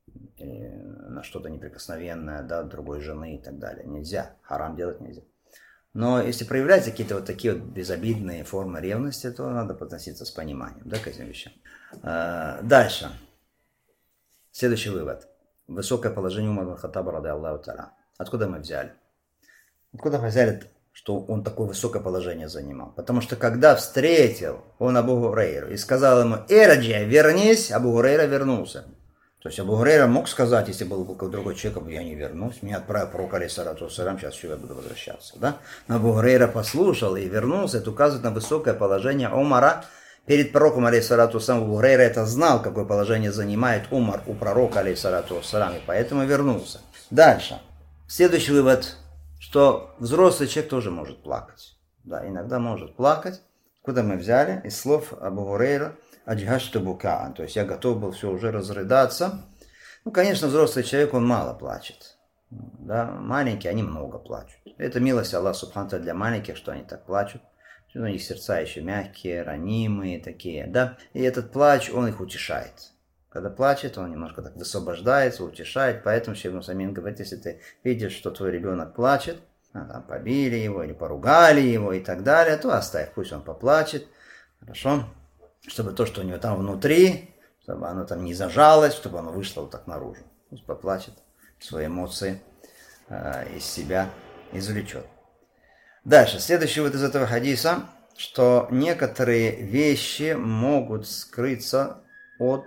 или на что-то неприкосновенное, да, другой жены и так далее. Нельзя, харам делать нельзя. Но если проявляются какие-то вот такие вот безобидные формы ревности, то надо относиться с пониманием, да, к этим вещам. Дальше. Следующий вывод. Высокое положение Умара ибн Хаттаба, ради Аллаху та'аля. Откуда мы взяли? Откуда мы взяли, что он такое высокое положение занимал? Потому что когда встретил он Абу Гурейру и сказал ему: «Эраджи, вернись», Абу Гурейра вернулся. То есть Абу Гурейра мог сказать, если был какой-то другой человек: я не вернусь, меня отправил пророк, алейхиссалату вассалям, сейчас еще я буду возвращаться. Да? Но Абу Гурейра послушал и вернулся. Это указывает на высокое положение Умара перед пророком, алейхиссалату вассалам. Абу Гурейра это знал, какое положение занимает Умар у пророка, алейхиссалату вассалям, и поэтому вернулся. Дальше. Следующий вывод, что взрослый человек тоже может плакать. Да, иногда может плакать. Куда мы взяли? Из слов Абу Гурейра: «Аджгашту букаан», то есть я готов был все уже разрыдаться. Ну, конечно, взрослый человек, он мало плачет. Да? Маленькие, они много плачут. Это милость Аллаха субхану для маленьких, что они так плачут. У них сердца еще мягкие, ранимые такие. Да? И этот плач, он их утешает. Когда плачет, он немножко так высвобождается, утешает. Поэтому Шейх Ибн Усаймин говорит, если ты видишь, что твой ребенок плачет, а, там, побили его или поругали его и так далее, то оставь, пусть он поплачет. Хорошо? Чтобы то, что у него там внутри, чтобы оно там не зажалось, чтобы оно вышло вот так наружу. Пусть поплачет, свои эмоции э, из себя извлечет. Дальше, следующий вот из этого хадиса, что некоторые вещи могут скрыться от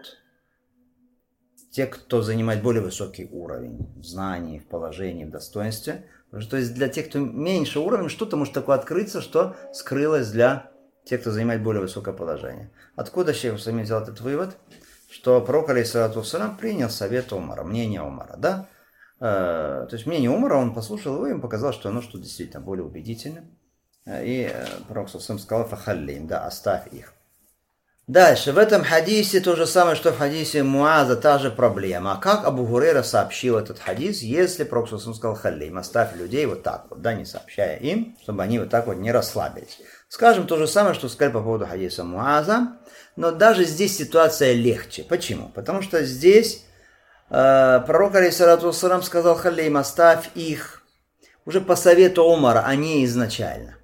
тех, кто занимает более высокий уровень в знании, в положении, в достоинстве. То есть для тех, кто меньше уровня, что-то может такое открыться, что скрылось для те, кто занимает более высокое положение. Откуда Шейх Усаймин взял этот вывод? Что пророк, алейхиссалату вассалям, принял совет Умара, мнение Умара, да? Э, то есть мнение Умара, он послушал его, и ему показалось, что оно что действительно более убедительно. И э, пророк сказал: «Фахаллим», да, оставь их. Дальше, в этом хадисе то же самое, что в хадисе Муаза, та же проблема. А как Абу Гурейра сообщил этот хадис, если пророк сказал: «Халлим», оставь людей вот так вот, да, не сообщая им, чтобы они вот так вот не расслабились. Скажем то же самое, что сказали по поводу хадиса Муаза, но даже здесь ситуация легче. Почему? Потому что здесь э, пророк, алейхиссалату вассалам, сказал: «Халлим», оставь их, уже по совету Умара, а не изначально.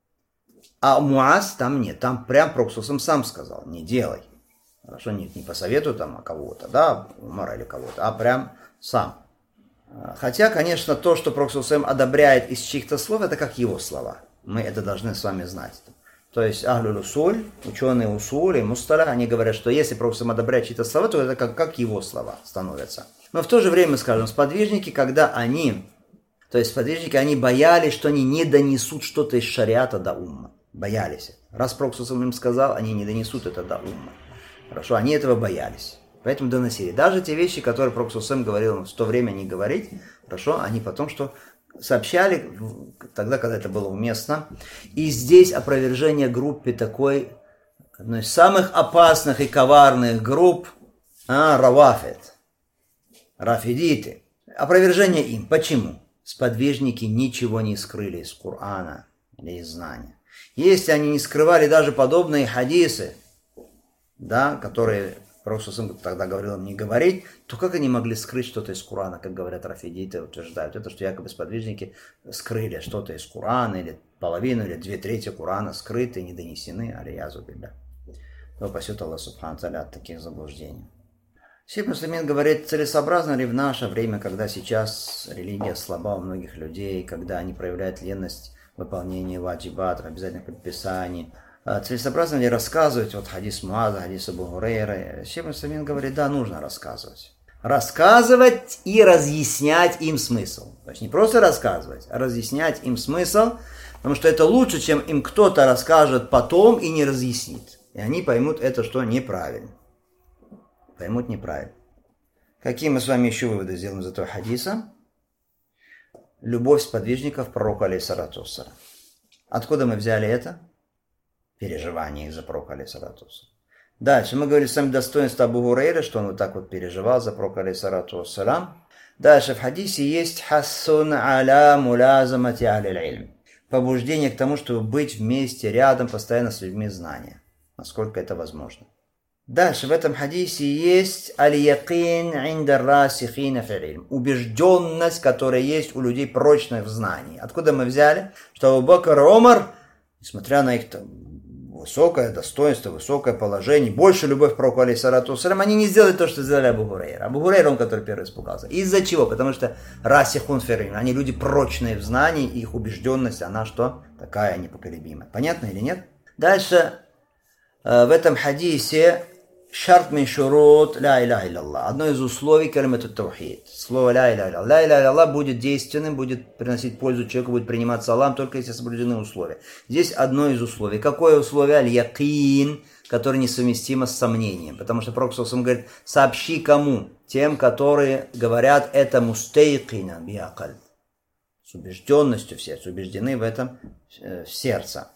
А Муаз там нет, там прям пророк сам сказал: не делай. Хорошо, нет, не по совету там кого-то, да, Умара или кого-то, а прям сам. Хотя, конечно, то, что пророк одобряет из чьих-то слов, это как его слова. Мы это должны с вами знать. То есть ахлюль усуль, ученые усуль и мусталах, они говорят, что если пророк одобряет чьи-то слова, то это как, как его слова становятся. Но в то же время, скажем, сподвижники, когда они, то есть сподвижники, они боялись, что они не донесут что-то из шариата до умма. Боялись. Раз пророк им сказал, они не донесут это до умма. Хорошо, они этого боялись. Поэтому доносили. Даже те вещи, которые пророк говорил в то время не говорить, хорошо, они потом что сообщали, тогда, когда это было уместно. И здесь опровержение группе такой, одной из самых опасных и коварных групп, а, равафид, рафидиты. Опровержение им. Почему? Сподвижники ничего не скрыли из Корана или из знания. Если они не скрывали даже подобные хадисы, да, которые пророк тогда говорил им не говорить, то как они могли скрыть что-то из Корана, как говорят рафидиты, утверждают это, что якобы сподвижники скрыли что-то из Корана, или половину, или две трети Корана скрыты, не донесены, алиязу билля. То пасет Аллах субхану тааля от таких заблуждений. Шейх Усаймин говорит, целесообразно ли в наше время, когда сейчас религия слаба у многих людей, когда они проявляют ленность выполнения ваджибат, обязательных предписаний, целесообразно ли рассказывать вот хадис Муаза, хадис Абу Гурейры? Шейх Усаймин говорит, да, нужно рассказывать. Рассказывать и разъяснять им смысл. То есть не просто рассказывать, а разъяснять им смысл, потому что это лучше, чем им кто-то расскажет потом и не разъяснит. И они поймут это, что неправильно. Поймут неправильно. Какие мы с вами еще выводы сделаем из этого хадиса? Любовь сподвижников пророка, алейхиссалату вассалям. Откуда мы взяли это? Переживание из-за пророка, алейхиссалату вассалям. Дальше мы говорили с вами достоинство Абу Гурейры, что он вот так вот переживал за пророка, алейхиссалату вассалям. Дальше в хадисе есть хассун аля мулязамати ахлил илм. Побуждение к тому, чтобы быть вместе, рядом, постоянно с людьми знания. Насколько это возможно. Дальше в этом хадисе есть аль-якин инда расихина фил илм, убежденность, которая есть у людей прочных в знании. Откуда мы взяли? Что Абу Бакр и Омар, несмотря на их там высокое достоинство, высокое положение, больше любовь к пророку, алейхиссалату вассалям, они не сделали то, что сделали Абу Гурейра. Абу Гурейра, он, который первый испугался. Из-за чего? Потому что расихун фил илм, они люди прочные в знании, и их убежденность, она что? Такая непоколебимая. Понятно или нет? Дальше в этом хадисе шарт мин шурут ля иляха илляллах. Одно из условий калимату таухид. Слово ля иляха илляллах. Ля иляха илляллах будет действенным, будет приносить пользу человеку, будет приниматься Аллахом, только если соблюдены условия. Здесь одно из условий. Какое условие? Аль-якин, которое несовместимо с сомнением. Потому что Пророк саллаллаху алейхи ва саллям говорит, сообщи кому? Тем, которые говорят это мустейкина биакаль. С убежденностью в сердце, убеждены в этом в сердце.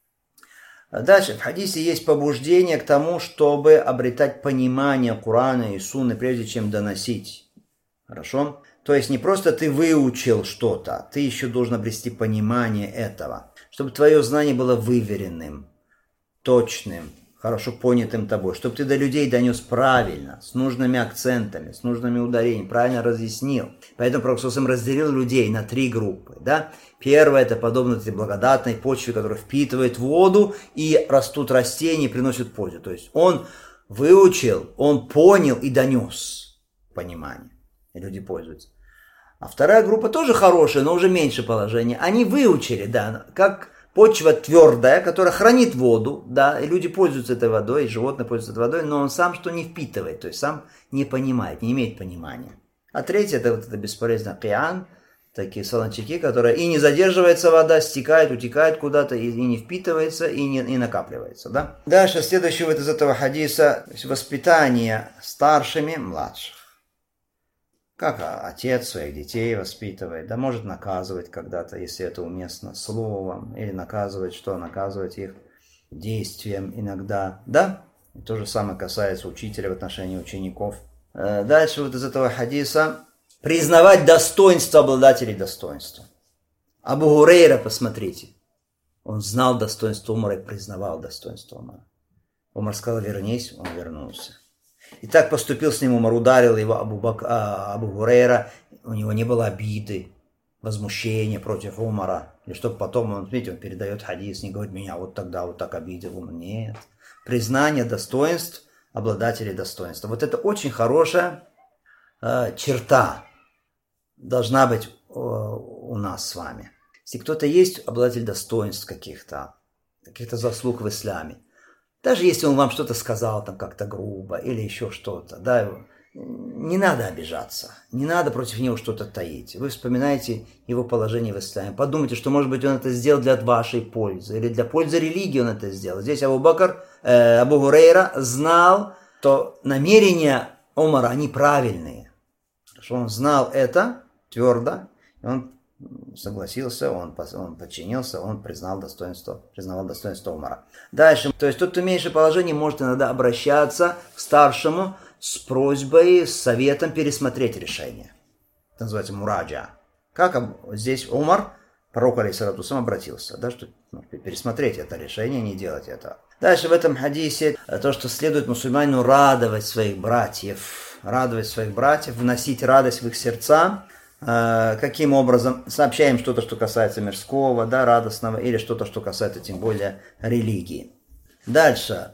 Дальше в хадисе есть побуждение к тому, чтобы обретать понимание Корана и Сунны, прежде чем доносить. Хорошо? То есть не просто ты выучил что-то, ты еще должен обрести понимание этого, чтобы твое знание было выверенным, точным, хорошо понятым тобой, чтобы ты до людей донес правильно, с нужными акцентами, с нужными ударениями, правильно разъяснил. Поэтому Пророк саллаллаху алейхи ва саллям разделил людей на три группы. Да? Первое, это подобно этой благодатной почве, которая впитывает воду, и растут растения, и приносят пользу. То есть он выучил, он понял и донес понимание. И люди пользуются. А вторая группа тоже хорошая, но уже меньше положения. Они выучили, да, как почва твердая, которая хранит воду, да, и люди пользуются этой водой, и животные пользуются этой водой, но он сам что не впитывает, то есть сам не понимает, не имеет понимания. А третье, это вот это бесполезно киян, такие солончаки, которые и не задерживается вода, стекает, утекает куда-то, и, и не впитывается, и не и накапливается, да. Дальше, следующее вот из этого хадиса, воспитание старшими младших. Как отец своих детей воспитывает, да, может наказывать когда-то, если это уместно, словом, или наказывать что? Наказывать их действием иногда, да? И то же самое касается учителя в отношении учеников. Дальше вот из этого хадиса признавать достоинство обладателей достоинства. Абу Гурейра, посмотрите, он знал достоинство Умара и признавал достоинство Умара. Умар сказал, вернись, он вернулся. И так поступил с ним Умар, ударил его Абу, Бак, а, Абу Гурейра, у него не было обиды, возмущения против Умара, или чтобы потом, он, видите, он передает хадис, не говорит, меня вот тогда вот так обидел Умар. Нет. Признание достоинств обладателей достоинства. Вот это очень хорошая э, черта должна быть э, у нас с вами. Если кто-то есть обладатель достоинств каких-то, каких-то заслуг в исламе, даже если он вам что-то сказал там как-то грубо или еще что-то, да, не надо обижаться, не надо против него что-то таить. Вы вспоминаете его положение в исламе, подумайте, что, может быть, он это сделал для вашей пользы или для пользы религии он это сделал. Здесь Абу Бакр, э, Абу Гурейра знал, что намерения Умара, они правильные. Что он знал это твердо, и он согласился, он, он подчинился, он признал достоинство, признавал достоинство Умара. Дальше, то есть тот, кто меньше положения, может иногда обращаться к старшему с просьбой, с советом пересмотреть решение. Это называется мураджа. Как здесь Умар, пророк алейхиссалату вассалям, обратился, да, что ну, пересмотреть это решение, не делать этого. Дальше в этом хадисе то, что следует мусульманину радовать своих братьев, радовать своих братьев, вносить радость в их сердца. Каким образом? Сообщаем что-то, что касается мирского, да, радостного, или что-то, что касается тем более религии. Дальше.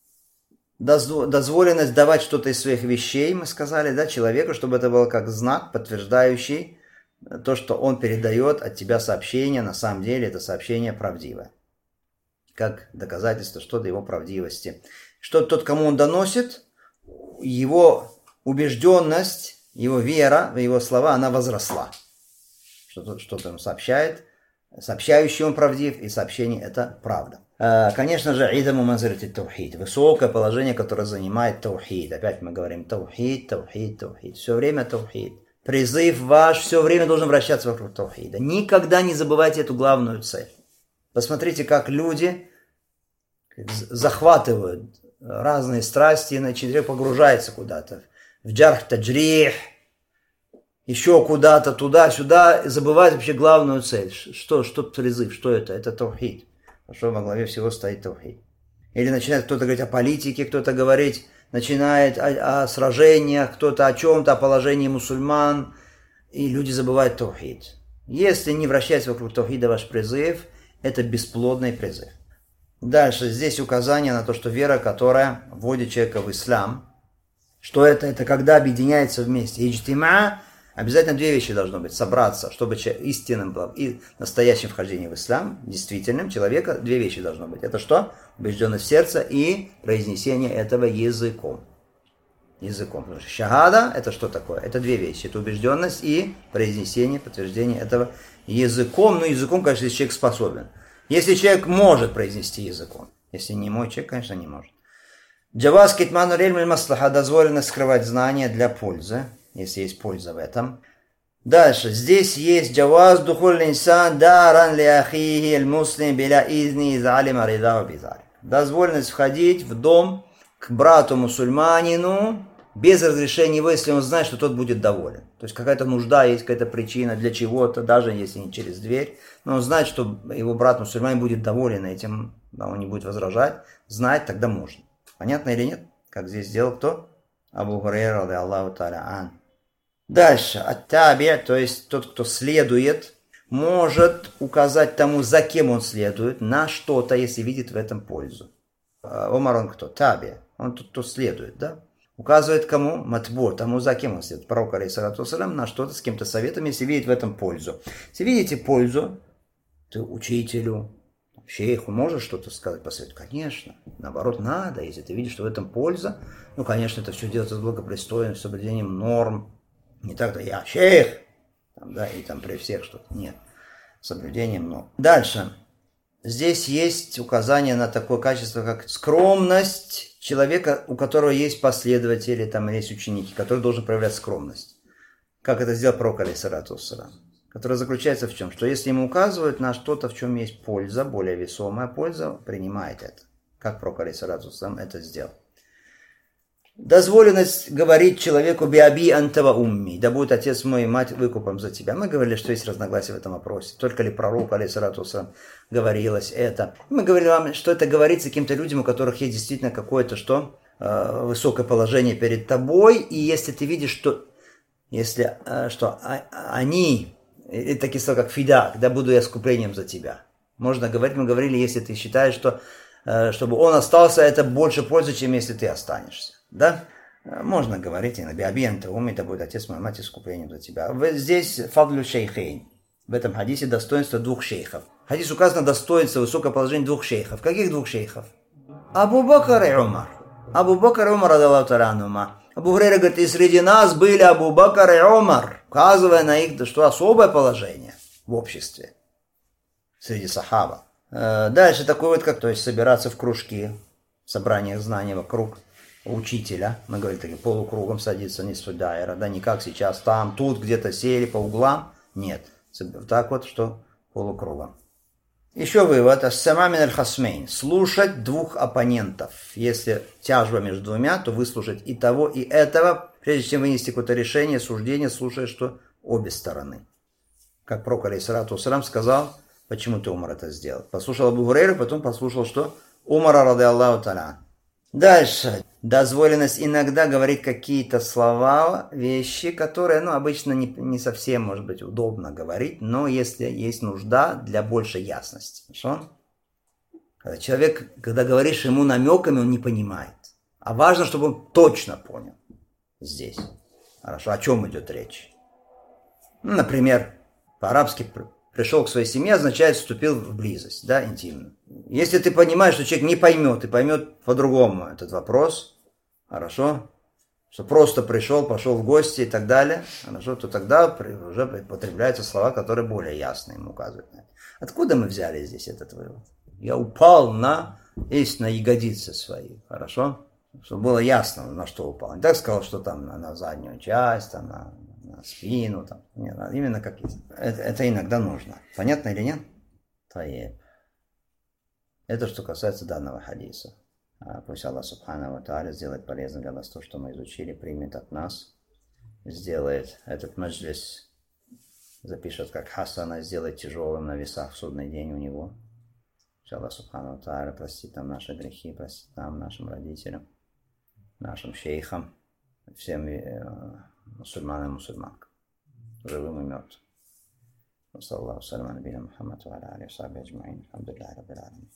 Дозволенность давать что-то из своих вещей, мы сказали, да, человеку, чтобы это было как знак, подтверждающий то, что он передает от тебя сообщение, на самом деле это сообщение правдивое. Как доказательство что-то его правдивости. Что тот, кому он доносит, его убежденность, его вера в его слова, она возросла. Что-то, что-то он сообщает, сообщающий он правдив, и сообщение это правда. Конечно же, идаму манзилати таухид, высокое положение, которое занимает таухид. Опять мы говорим таухид, таухид, таухид. Все время таухид. Призыв ваш все время должен вращаться вокруг таухида. Никогда не забывайте эту главную цель. Посмотрите, как люди захватывают разные страсти, и человек погружается куда-то. В джарх таджрих, еще куда-то, туда-сюда, забывает вообще главную цель. Что, что призыв, что это? Это таухид. Что во главе всего стоит таухид. Или начинает кто-то говорить о политике, кто-то говорить, начинает о, о сражениях, кто-то о чем-то, о положении мусульман, и люди забывают таухид. Если не вращается вокруг таухида ваш призыв, это бесплодный призыв. Дальше, здесь указание на то, что вера, которая вводит человека в ислам, что это? Это когда объединяется вместе. Иджтима, обязательно две вещи должно быть. Собраться, чтобы истинным было и настоящим вхождением в ислам, действительным человека, две вещи должно быть. Это что? Убежденность в сердце и произнесение этого языком. Языком. Потому что шахада, это что такое? Это две вещи. Это убежденность и произнесение, подтверждение этого языком. Ну, языком, конечно, если человек способен. Если человек может произнести языком. Если не мой человек, конечно, не может. Джаваз китману рельмель маслаха, дозволено скрывать знания для пользы, если есть польза в этом. Дальше, здесь есть джаваз духуль инсан даран ли ахихи аль муслим биля изни из алима ридау бизалик. Дозволенность входить в дом к брату-мусульманину без разрешения его, если он знает, что тот будет доволен. То есть какая-то нужда есть, какая-то причина для чего-то, даже если не через дверь. Но он знает, что его брат-мусульманин будет доволен этим, да, он не будет возражать. Знать тогда можно. Понятно или нет? Как здесь сделал кто? Абу Хурайра, ради Аллаху та'аля ан. Дальше. Ат-таби, то есть тот, кто следует, может указать тому, за кем он следует, на что-то, если видит в этом пользу. Омар он кто? Таби. Он тот, кто следует, да? Указывает кому? Матбо, тому, за кем он следует. Пророк, алейхиссалату вассалям, на что-то, с кем-то советом, если видит в этом пользу. Если видите пользу, ты учителю, шейху можешь что-то сказать по совету? Конечно. Наоборот, надо. Если ты видишь, что в этом польза, ну, конечно, это все делается с благопристойным, с соблюдением норм. Не так-то я шейх, там, да, и там при всех что-то. Нет. С соблюдением норм. Дальше. Здесь есть указание на такое качество, как скромность человека, у которого есть последователи, там, или есть ученики, который должен проявлять скромность. Как это сделал пророк, алейхиссалату вассалям. Которая заключается в чем? Что если ему указывают на что-то, в чем есть польза, более весомая польза, принимает это. Как пророк, алейхиссалату вассалям, это сделал. Дозволенность говорить человеку «биаби антава умми», да будет отец мой и мать выкупом за тебя. Мы говорили, что есть разногласия в этом вопросе. Только ли пророку, алейхиссалату вассалям, говорилось это. Мы говорили вам, что это говорится каким-то людям, у которых есть действительно какое-то что э, высокое положение перед тобой. И если ты видишь, что, если, э, что а, они, и такие слова, как «фидак», да буду я искуплением за тебя. Можно говорить, мы говорили, если ты считаешь, что э, чтобы он остался, это больше пользы, чем если ты останешься. Да? Можно говорить, и на биабиенте ум, это будет отец мой, мать искуплением за тебя. Здесь фадлю шейхейн. В этом хадисе достоинство двух шейхов. В хадисе указано достоинство, высокое положение двух шейхов. Каких двух шейхов? Абу Бакр и Умар. Абу Бакр и Умар, ради Аллаху та'аля анхума. Абу Хурайра говорит, и среди нас были Абу Бакр и Умар, указывая на их, что особое положение в обществе среди сахаба. Дальше такой вот, как, то есть собираться в кружки, в собраниях знаний вокруг учителя, мы говорили, таким полукругом садиться, не судайра, да, не как сейчас, там, тут, где-то сели по углам, нет, так вот, что полукругом. Еще вывод, ас-самамин аль-хасмейн, слушать двух оппонентов, если тяжба между двумя, то выслушать и того, и этого, прежде чем вынести какое-то решение, суждение, слушая, что обе стороны. Как пророк, алейхиссалату вассалям, сказал, почему ты, Умар, это сделал. Послушал Абу Хурайру, потом послушал, что Умара, ради Аллаху та'аля. Дальше. Дозволенность иногда говорить какие-то слова, вещи, которые, ну, обычно не, не совсем, может быть, удобно говорить, но если есть нужда для большей ясности. Хорошо? Когда человек, когда говоришь ему намеками, он не понимает. А важно, чтобы он точно понял здесь. Хорошо, о чем идет речь? Ну, например, по-арабски пришел к своей семье, означает, вступил в близость, да, интимную. Если ты понимаешь, что человек не поймет, и поймет по-другому этот вопрос, хорошо, что просто пришел, пошел в гости и так далее, хорошо, то тогда уже потребляются слова, которые более ясно ему указывают. Откуда мы взяли здесь этот вывод? Я упал на, есть на ягодицы свои, хорошо, чтобы было ясно, на что упал. Не так сказал, что там на, на заднюю часть, там на... на спину, там, нет, именно как есть. Это, это иногда нужно. Понятно или нет? Таеб. Это что касается данного хадиса. Пусть Аллах Субхану ва Тааля сделает полезным для нас то, что мы изучили, примет от нас, сделает этот маджлис, запишет как хасана, сделает тяжелым на весах в судный день у него, Пусть Аллах Субхану ва Тааля простит нам наши грехи, простит нам, нашим родителям, нашим шейхам, всем мусульманам и мусульманкам, живым и мертвым. وصلى الله وسلم على نبينا محمد وعلى اله وصحبه اجمعين الحمد لله رب العالمين.